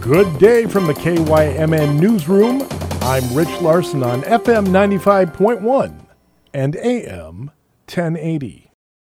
Good day from the KYMN Newsroom. I'm Rich Larson on FM 95.1 and AM 1080.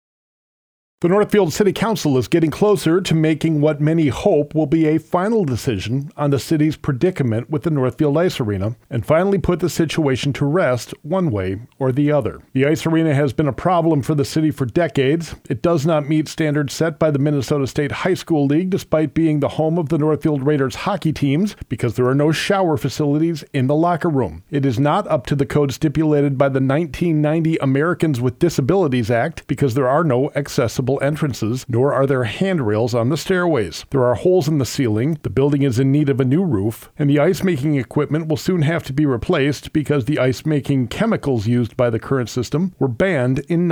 The Northfield City Council is getting closer to making what many hope will be a final decision on the city's predicament with the Northfield Ice Arena and finally put the situation to rest one way or the other. The Ice Arena has been a problem for the city for decades. It does not meet standards set by the Minnesota State High School League despite being the home of the Northfield Raiders hockey teams because there are no shower facilities in the locker room. It is not up to the code stipulated by the 1990 Americans with Disabilities Act because there are no accessible entrances, nor are there handrails on the stairways. There are holes in the ceiling, the building is in need of a new roof, and the ice-making equipment will soon have to be replaced because the ice-making chemicals used by the current system were banned in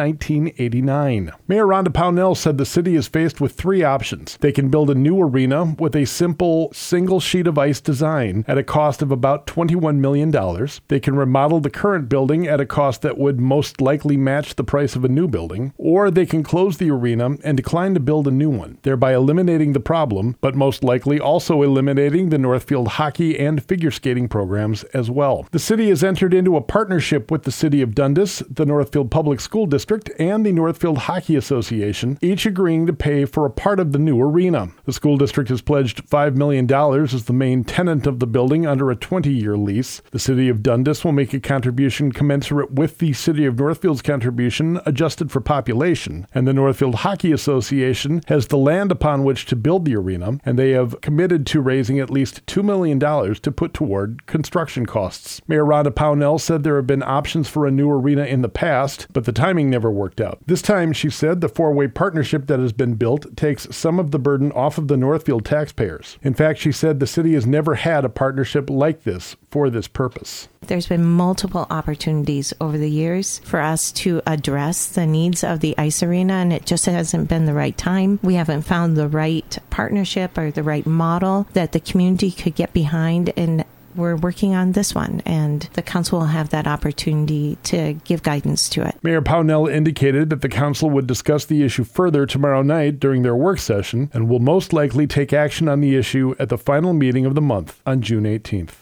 1989. Mayor Rhonda Pownell said the city is faced with three options. They can build a new arena with a simple single sheet of ice design at a cost of about $21 million. They can remodel the current building at a cost that would most likely match the price of a new building, or they can close the arena and decline to build a new one, thereby eliminating the problem, but most likely also eliminating the Northfield hockey and figure skating programs as well. The city has entered into a partnership with the City of Dundas, the Northfield Public School District, and the Northfield Hockey Association, each agreeing to pay for a part of the new arena. The school district has pledged $5 million as the main tenant of the building under a 20-year lease. The City of Dundas will make a contribution commensurate with the City of Northfield's contribution adjusted for population, and the Northfield Hockey Association has the land upon which to build the arena, and they have committed to raising at least $2 million to put toward construction costs. Mayor Rhonda Pownell said there have been options for a new arena in the past, but the timing never worked out. This time, she said, the four-way partnership that has been built takes some of the burden off of the Northfield taxpayers. In fact, she said the city has never had a partnership like this for this purpose. There's been multiple opportunities over the years for us to address the needs of the ice arena, and it just hasn't been the right time. We haven't found the right partnership or the right model that the community could get behind, and we're working on this one, and the council will have that opportunity to give guidance to it. Mayor Pownell indicated that the council would discuss the issue further tomorrow night during their work session and will most likely take action on the issue at the final meeting of the month on June 18th.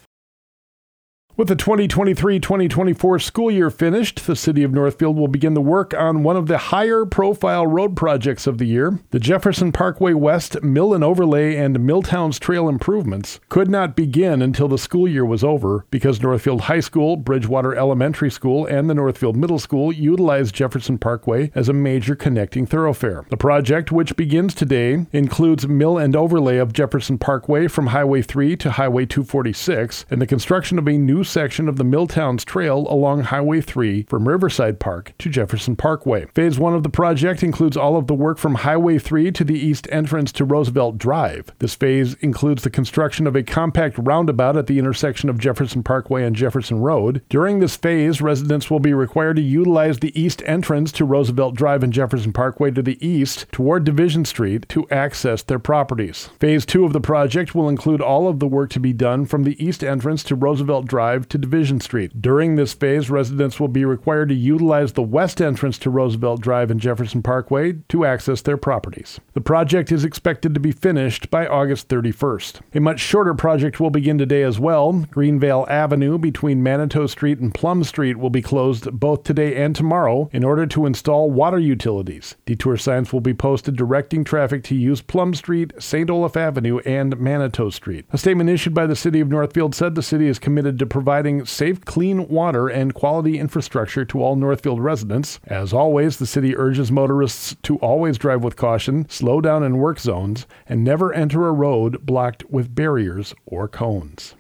With the 2023-2024 school year finished, the City of Northfield will begin the work on one of the higher-profile road projects of the year. The Jefferson Parkway West Mill and Overlay and Milltowns Trail improvements could not begin until the school year was over because Northfield High School, Bridgewater Elementary School, and the Northfield Middle School utilized Jefferson Parkway as a major connecting thoroughfare. The project, which begins today, includes mill and overlay of Jefferson Parkway from Highway 3 to Highway 246 and the construction of a new section of the Milltowns Trail along Highway 3 from Riverside Park to Jefferson Parkway. Phase 1 of the project includes all of the work from Highway 3 to the east entrance to Roosevelt Drive. This phase includes the construction of a compact roundabout at the intersection of Jefferson Parkway and Jefferson Road. During this phase, residents will be required to utilize the east entrance to Roosevelt Drive and Jefferson Parkway to the east toward Division Street to access their properties. Phase 2 of the project will include all of the work to be done from the east entrance to Roosevelt Drive to Division Street. During this phase, residents will be required to utilize the west entrance to Roosevelt Drive and Jefferson Parkway to access their properties. The project is expected to be finished by August 31st. A much shorter project will begin today as well. Greenvale Avenue between Manitou Street and Plum Street will be closed both today and tomorrow in order to install water utilities. Detour signs will be posted directing traffic to use Plum Street, St. Olaf Avenue, and Manitou Street. A statement issued by the City of Northfield said the city is committed to providing safe, clean water and quality infrastructure to all Northfield residents. As always, the city urges motorists to always drive with caution, slow down in work zones, and never enter a road blocked with barriers or cones.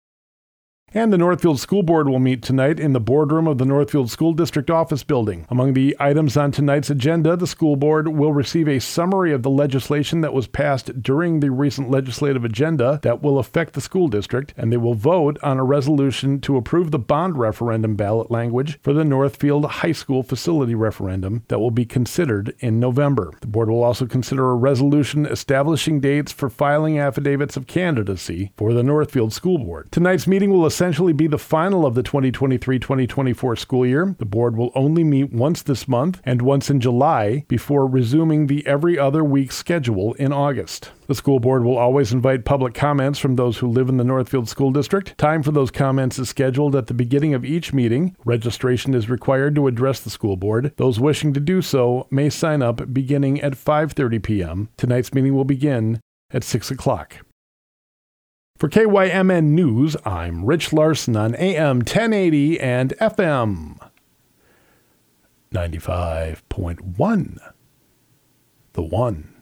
And the Northfield School Board will meet tonight in the boardroom of the Northfield School District Office Building. Among the items on tonight's agenda, the school board will receive a summary of the legislation that was passed during the recent legislative agenda that will affect the school district, and they will vote on a resolution to approve the bond referendum ballot language for the Northfield High School facility referendum that will be considered in November. The board will also consider a resolution establishing dates for filing affidavits of candidacy for the Northfield School Board. Tonight's meeting will essentially be the final of the 2023-2024 school year. The board will only meet once this month and once in July before resuming the every other week schedule in August. The school board will always invite public comments from those who live in the Northfield School District. Time for those comments is scheduled at the beginning of each meeting. Registration is required to address the school board. Those wishing to do so may sign up beginning at 5:30 p.m. Tonight's meeting will begin at 6 o'clock. For KYMN News, I'm Rich Larson on AM 1080 and FM 95.1. The One.